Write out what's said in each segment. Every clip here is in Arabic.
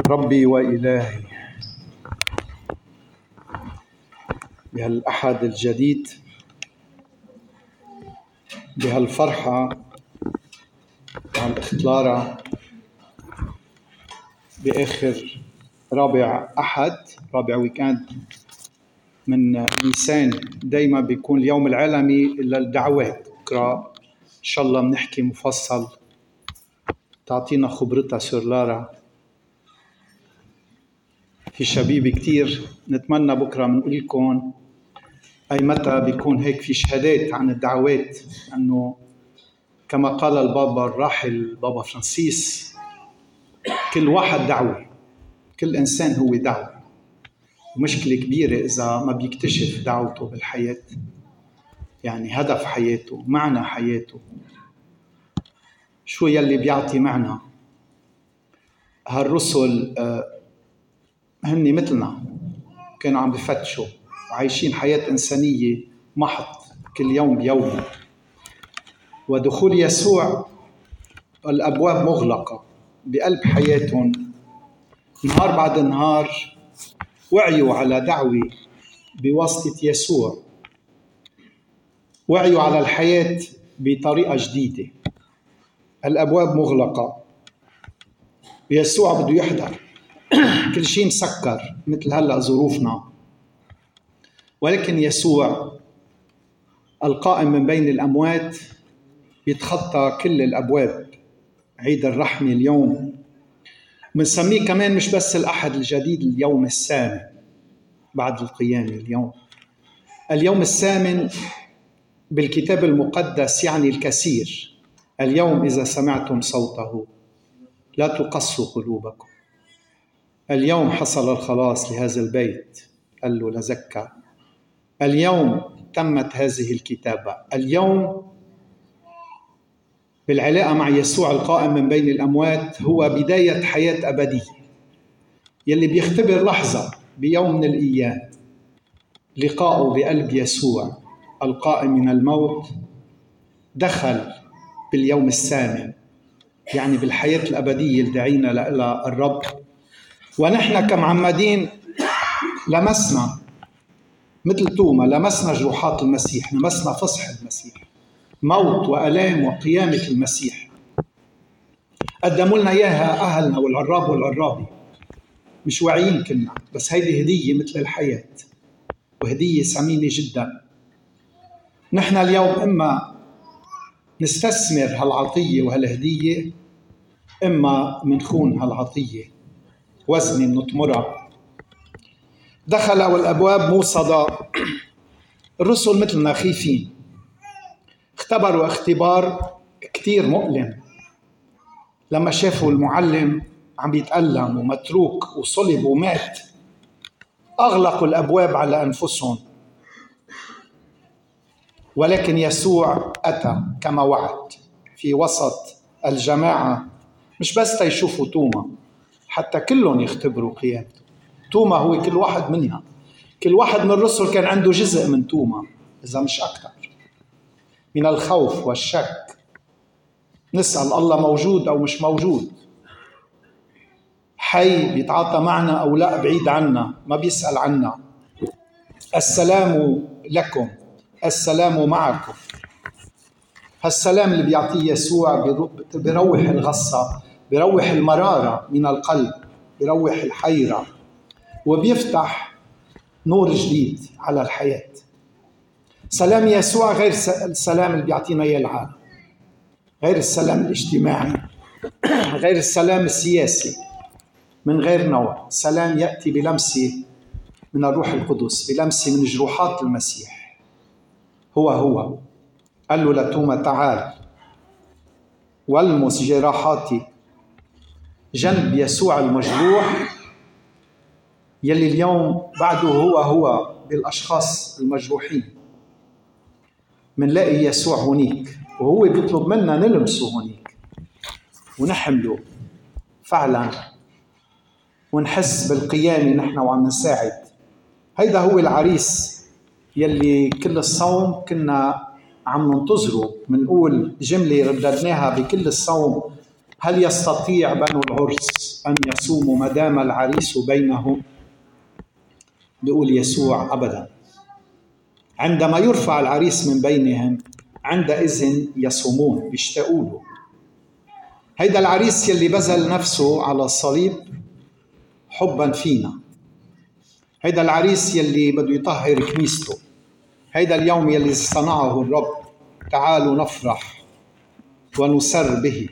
ربي وإلهي، بهالأحد الجديد، بهالفرحة مع الإختلارة بآخر رابع ويكاند من نيسان. دايما بيكون اليوم العالمي للدعوات. بكرة إن شاء الله بنحكي مفصل، تعطينا خبرتها سور لارا في شبيبة كتير. نتمنى بكرة منقول لكم أي متى بيكون هيك في شهادات عن الدعوات، أنه كما قال البابا الراحل بابا فرانسيس، كل واحد دعوة، كل إنسان هو دعوة. ومشكلة كبيرة إذا ما بيكتشف دعوته بالحياة، يعني هدف حياته، معنى حياته، شو يلي بيعطي معنى. هالرسل هني مثلنا، كانوا عم بفتشوا وعايشين حياة إنسانية محض كل يوم بيوم. ودخول يسوع الأبواب مغلقة بقلب حياتهم، نهار بعد نهار وعيوا على دعوة بواسطة يسوع، وعيوا على الحياة بطريقة جديدة. الأبواب مغلقة، يسوع بده يحضر، كل شيء مسكر مثل هلأ ظروفنا، ولكن يسوع القائم من بين الأموات يتخطى كل الأبواب. عيد الرحمة اليوم بنسميه كمان مش بس الأحد الجديد، اليوم الثامن بعد القيامة. اليوم الثامن بالكتاب المقدس يعني الكثير. اليوم إذا سمعتم صوته لا تقسوا قلوبكم. اليوم حصل الخلاص لهذا البيت، قال له لزكى. اليوم تمت هذه الكتابة. اليوم بالعلاقة مع يسوع القائم من بين الأموات هو بداية حياة أبدية. يلي بيختبر لحظة بيوم من الأيام لقاءه بقلب يسوع القائم من الموت، دخل باليوم الثامن، يعني بالحياة الأبدية اللي دعينا لها الرب. ونحن كمعمدين لمسنا مثل توما، لمسنا جروحات المسيح، لمسنا فصح المسيح، موت وألام وقيامة المسيح. قدموا لنا إياها أهلنا والعراب والعرابي، مش واعيين كنا، بس هيدي هدية مثل الحياة، وهدية ثمينة جدا. نحن اليوم إما نستثمر هالعطية وهالهدية، إما منخون هالعطية وزن نطمرها. دخل والأبواب موصدة. الرسل مثلنا خايفين، اختبروا اختبار كتير مؤلم لما شافوا المعلم عم يتألم ومتروك وصلب ومات. أغلقوا الأبواب على أنفسهم، ولكن يسوع أتى كما وعد في وسط الجماعة، مش بس تيشوفوا توما، حتى كلهم يختبروا قيامته. توما هو كل واحد منها، كل واحد من الرسل كان عنده جزء من توما إذا مش أكثر، من الخوف والشك. نسأل الله موجود أو مش موجود، حي بيتعاطى معنا أو لا، بعيد عنا ما بيسأل عنا. السلام لكم، السلام معكم. هالسلام اللي بيعطيه يسوع بيروح الغصة، بيروح المرارة من القلب، بيروح الحيرة، وبيفتح نور جديد على الحياة. سلام يسوع غير السلام اللي بيعطينا إياه العالم، غير السلام الاجتماعي، غير السلام السياسي، من غير نوع. سلام يأتي بلمسة من الروح القدس، بلمسة من جروحات المسيح. هو قال له لتوما تعال والمس جراحاتي، جنب يسوع المجروح يلي اليوم بعده هو بالأشخاص المجروحين. منلاقي يسوع هونيك، وهو بيطلب منا نلمسه هونيك ونحمله فعلا، ونحس بالقيامة نحن وعم نساعد. هيدا هو العريس يلي كل الصوم كنا عم ننتظره. منقول جملة رددناها بكل الصوم: هل يستطيع بنو العرس أن يصوموا ما دام العريس بينهم؟ بيقول يسوع أبدا. عندما يرفع العريس من بينهم عندئذ يصومون، بيشتاقوا له. هيدا العريس يلي بذل نفسه على الصليب حبا فينا، هيدا العريس يلي بده يطهر كنيسته، هيدا اليوم يلي صنعه الرب. تعالوا نفرح ونسر به،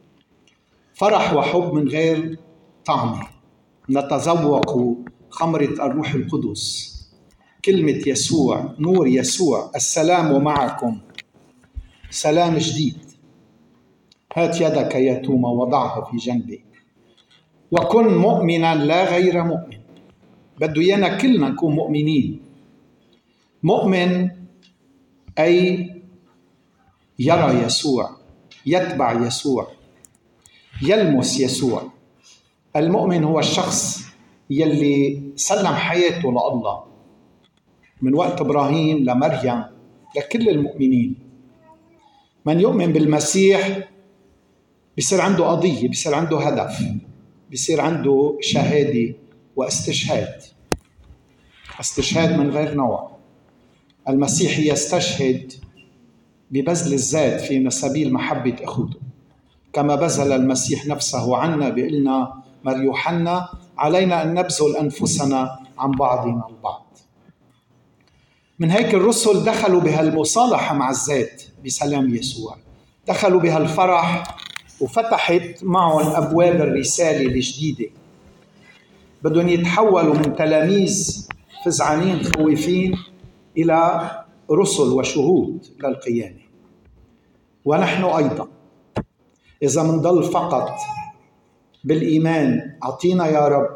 فرح وحب من غير طعمه، نتذوق خمرة الروح القدس، كلمة يسوع، نور يسوع. السلام معكم، سلام جديد. هات يدك يا توما وضعها في جنبي، وكن مؤمنا لا غير مؤمن. بده إيانا كلنا نكون مؤمنين. مؤمن أي يرى يسوع، يتبع يسوع، يلمس يسوع. المؤمن هو الشخص يلي سلم حياته لله، من وقت إبراهيم لمريم لكل المؤمنين. من يؤمن بالمسيح بيصير عنده قضية، بيصير عنده هدف، بيصير عنده شهادة واستشهاد. استشهاد من غير نوع. المسيح يستشهد ببذل الذات في سبيل محبة أخوته، كما بذل المسيح نفسه عنا. بيقلنا مر يوحنا علينا أن نبذل أنفسنا عن بعضنا البعض. من هيك الرسل دخلوا بهالمصالحة مع الذات بسلام يسوع، دخلوا بهالفرح وفتحت معهم أبواب الرسالة الجديدة. بدهم يتحولوا من تلاميذ فزعانين خوفين إلى رسل وشهود للقيامة. ونحن أيضا إذا منضل فقط بالإيمان، أعطينا يا رب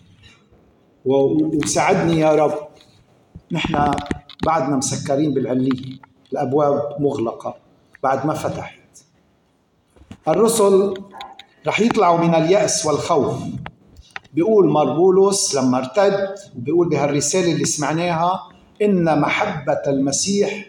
وساعدني يا رب، نحن بعدنا مسكرين بالعلية، الأبواب مغلقة بعد ما فتحت. الرسل رح يطلعوا من اليأس والخوف. بيقول بولس لما ارتد، وبيقول بهالرسالة اللي سمعناها، إن محبة المسيح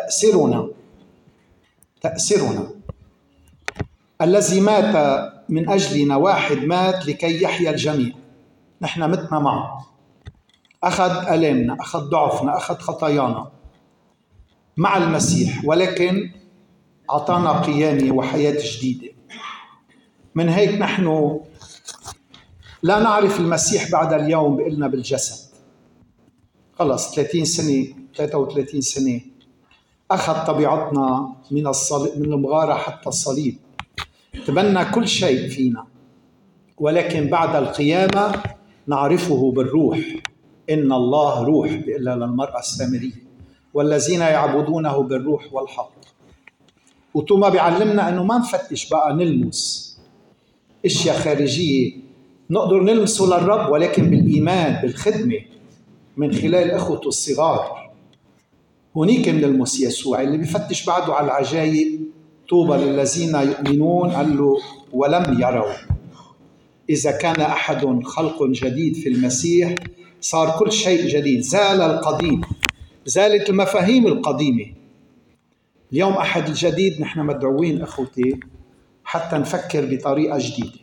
تأسرنا. الذي مات من أجلنا واحد مات لكي يحيا الجميع. نحن متنا معه، أخذ ألمنا، أخذ ضعفنا، أخذ خطايانا مع المسيح، ولكن أعطانا قيامة وحياة جديدة. من هيك نحن لا نعرف المسيح بعد اليوم بقلنا بالجسد. خلص 30 سنة 33 سنة أخذ طبيعتنا من المغارة حتى الصليب، تبنى كل شيء فينا، ولكن بعد القيامة نعرفه بالروح. إن الله روح، بيقول للمرأة السامرية، والذين يعبدونه بالروح والحق. وتوما بيعلمنا أنه ما نفتش بقى نلمس اشياء خارجية، نقدر نلمسه للرب ولكن بالإيمان بالخدمة من خلال أخوته الصغار. هونيك بنلمس يسوع اللي بيفتش بعده على العجائب. طوبى للذين يؤمنون، قال له ولم يروا. إذا كان أحد خلق جديد في المسيح صار كل شيء جديد، زال القديم، زالت المفاهيم القديمة. اليوم أحد الجديد. نحن مدعوين أخوتي حتى نفكر بطريقة جديدة،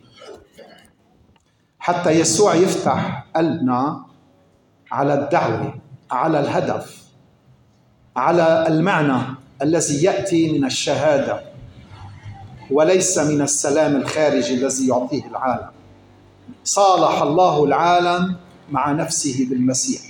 حتى يسوع يفتح قلبنا على الدعوة، على الهدف، على المعنى الذي يأتي من الشهادة وليس من السلام الخارجي الذي يعطيه العالم. صالح الله العالم مع نفسه بالمسيح.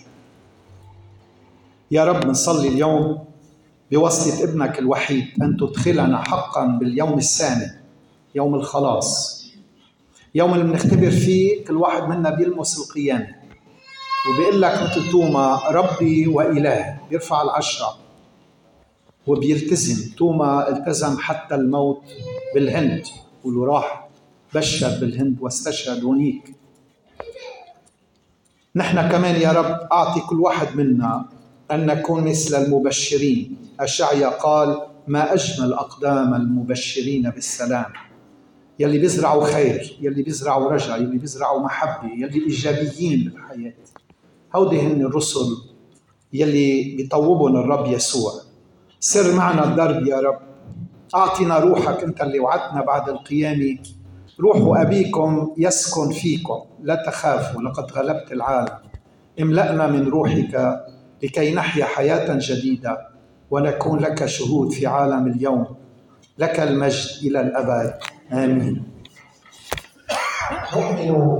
يا رب نصلي اليوم بواسطة ابنك الوحيد أن تدخلنا حقا باليوم الثاني، يوم الخلاص، يوم اللي بنختبر فيه كل واحد منا بيلمس القيامة وبيقول لك مثل توما ربي وإله، بيرفع العشرة وبيلتزم. توما التزم حتى الموت بالهند، ولو راح بشر بالهند واستشهد هنيك. نحن كمان يا رب أعطي كل واحد منا أن نكون مثل المبشرين. أشعيا قال ما أجمل أقدام المبشرين بالسلام، يلي بيزرعوا خير، يلي بيزرعوا رجاء، يلي بيزرعوا محبة، يلي إيجابيين بالحياة. هودي هن الرسل يلي بيطوبون الرب يسوع. سر معنا الدرب يا رب، أعطينا روحك أنت اللي وعدتنا بعد القيامة روح أبيكم يسكن فيكم، لا تخافوا لقد غلبت العالم. املأنا من روحك لكي نحيا حياة جديدة ونكون لك شهود في عالم اليوم. لك المجد إلى الأبد، آمين.